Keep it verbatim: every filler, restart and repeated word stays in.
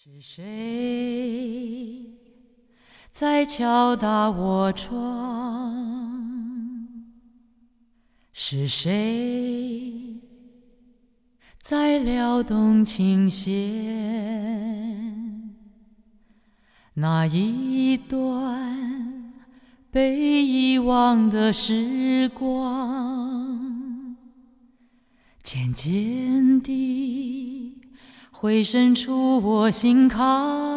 是谁在敲打我窗？是谁在撩动琴弦？那一段被遗忘的时光，渐渐地回渗出我心坎。